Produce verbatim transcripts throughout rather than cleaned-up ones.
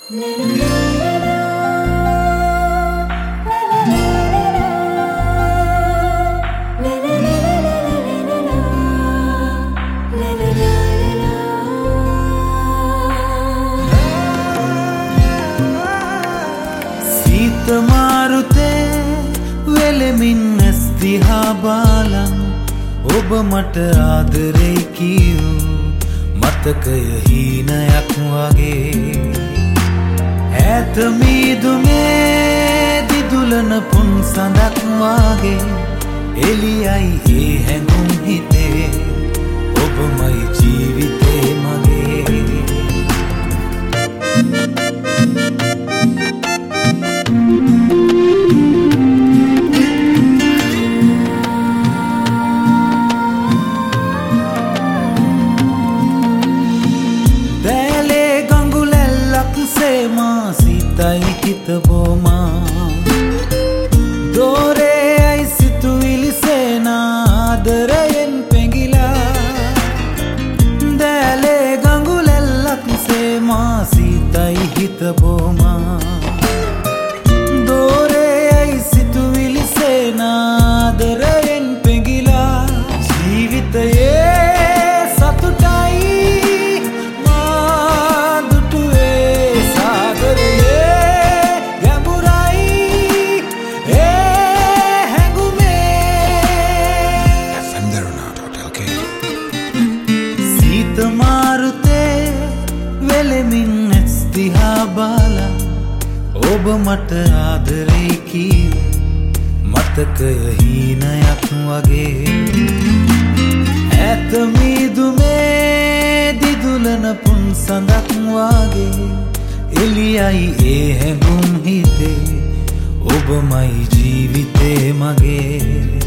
සීත මාරුතේ වෙලෙමින් ඇස් දිහා බලන් ඔබ මට ආදරේ කියූ මතකය හීනයක් වගේ ඈත මීදුමේ දිදුලන පුන් සඳක් වගේ එළියයි ඒ හැඟුම් හිතේ ඔබමයි ජීවිතේ මගේ සිතයි හිත බොමා දෝරේයි සිතුවිලි සේනා ආදරයෙන් පෙඟිලා දැලේ ගඟුලැල්ලක් සේමා සිතයි හිත බොමා දෝරේයි සිතුවිලි සේනා ආදරයෙන් පෙඟිලා ජීවිතයේ මාරුතේ වෙලෙමින් ඇස් දිහා බලන් ඔබ මට ආදරේ කියූ මතකය හීනයක් වගේ ඈත මීදුමේ දිදුලන පුන් සඳක් වගේ එළියයි ඒ හැඟුම් හිතේ ඔබමයි ජීවිතේ මගේ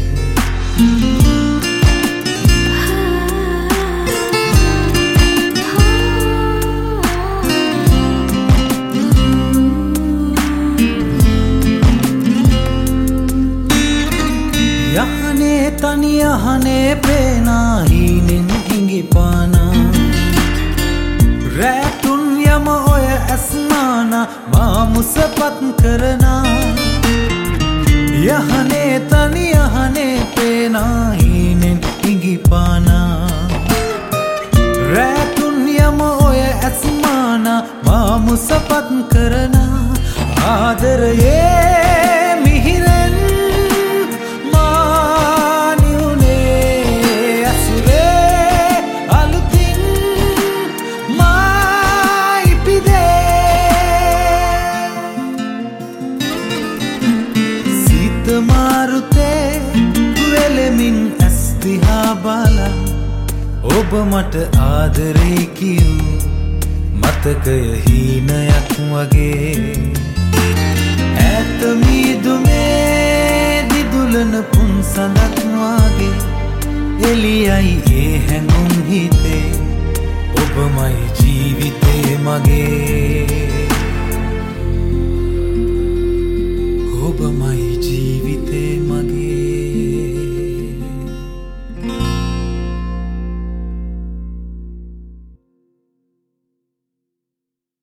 යහනේ තනි යහනේ පේනා හීනෙන් හිඟිපානා රැතුන් යම ඔය ඇස්මානා මා මුසපත් කරනා යහනේ තනි යහනේ පේනා හීනෙන් හිඟිපානා රැතුන් යම ඔය ඇස්මානා මා මුසපත් කරනා ආදරයේ මිහිරෙන් මාරුතේ වෙලෙමින් ඇස් දිහා බලන් ඔබ මට ආදරේ කියූ මතකය හීනයක් වගේ ඈත මීදුමේ දිදුලන පුන් සඳක් වගේ එළියයි ඒ හැඟුම් හිතේ ඔබමයි ජීවිතේ මගේ